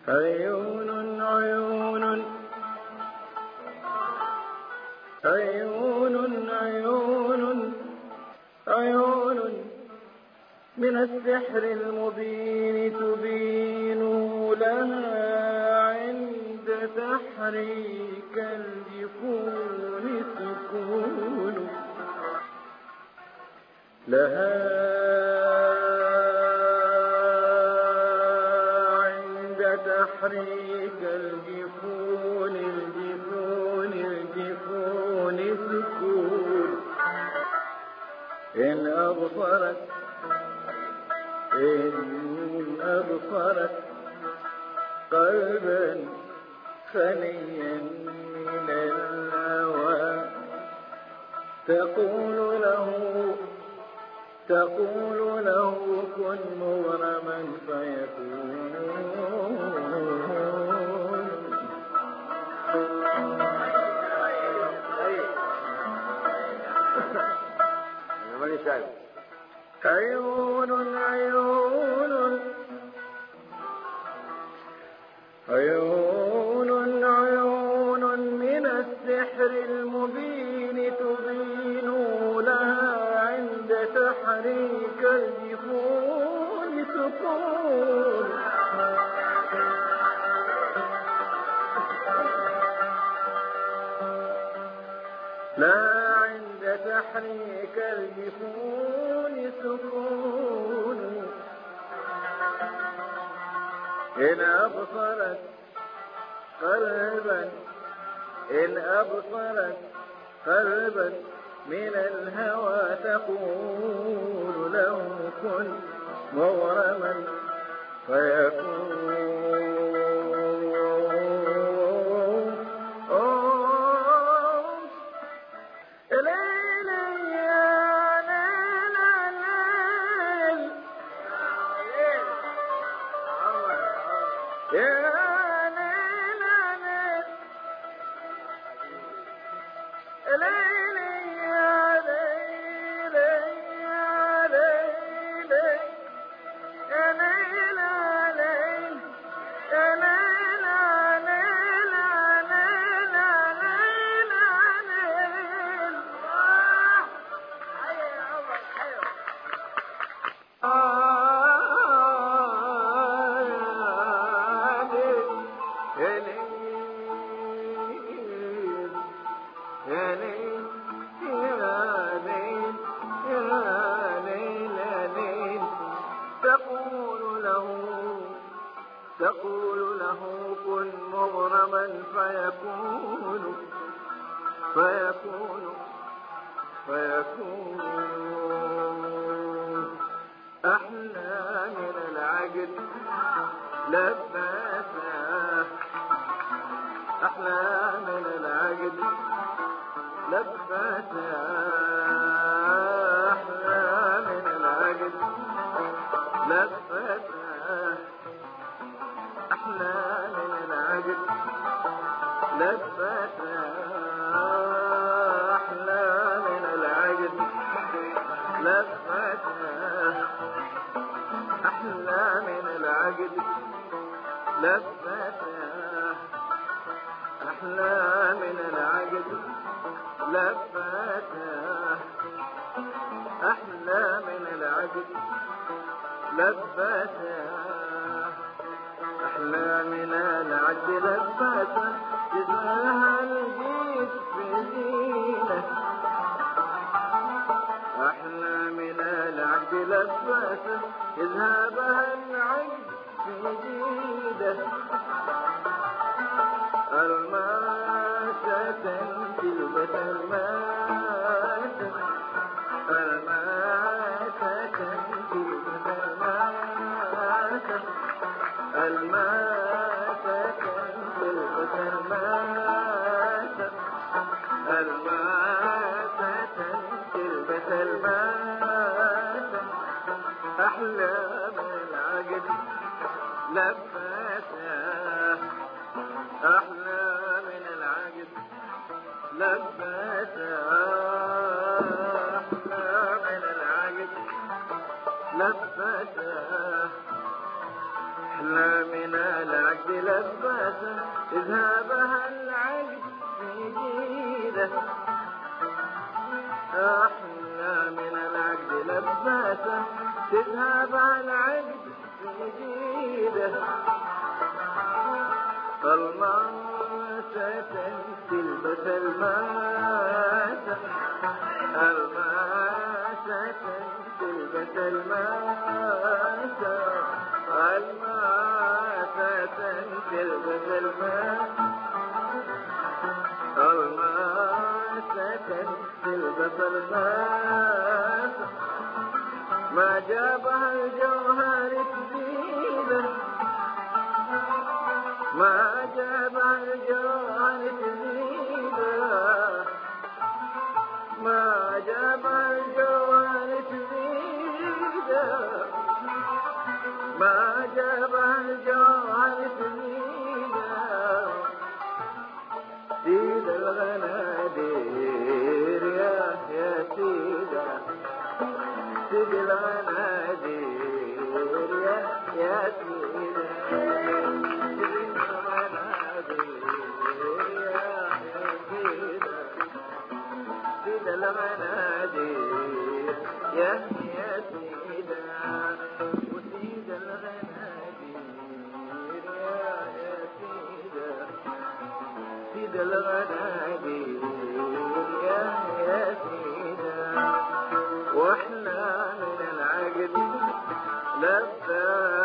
عيون عيون عيون عيون عيون من السحر المبين تبين لها عند تحريك الجفون سكون لها عند تحريك الجفون سكون إن أبصرت قلبا خليا من الهوى تقول له كن مغرما فيكون عيون عيون عيون عيون من السحر المبين تبين لها عند تحريك الجفون سكون لا عند تحريك الجفون سكون إن أبصرت قلبا من الهوى تقول له كن مغرما فيكون تقول له كن مغرما فيكون أحلى من العقد لبسها أحلى من العقد لبسها أحلى من العقد لبسها أحلى من العقد لبسها أحلى من العقد لبسها أحلى من العقد لبسها أحلى من العقد لبسها أحلى من العقد لبسها أحلى من العقد لبسها جزاها الجيد بزينة أحلى من العقد لبسها يذهبها العقد في جيده الماسة تلبس الماسة الماسة تلبس الماسة الماسة تلبس الماسة الماسة تلبس الماسة أحلى من العقد لبسها أحلى من العقد لبسها أحلى من العقد لبسها أحلى من العقد لباسة إذهابها العقد في جيده أحلى من العقد لباسة تذهبها العقد في جيده الماسة تلبس الماسة الماسة تلبس الماسة الماسة تلبس الماسة الماسة تلبس الماسة ما جابها الجوهر جديدة ما جابها الجوهر جديدة ما جابها الجوهر جديدة ما جابها الجوهر جديدة سيد الغنادير يا سيدة سيد الغنادير يا سيدة سيد الغنادير يا سيدة سيد الغنادير يا سيدة وسيد الغنادير يا سيدة سيد الغنادير يا سيدة واحنا من العقد لبى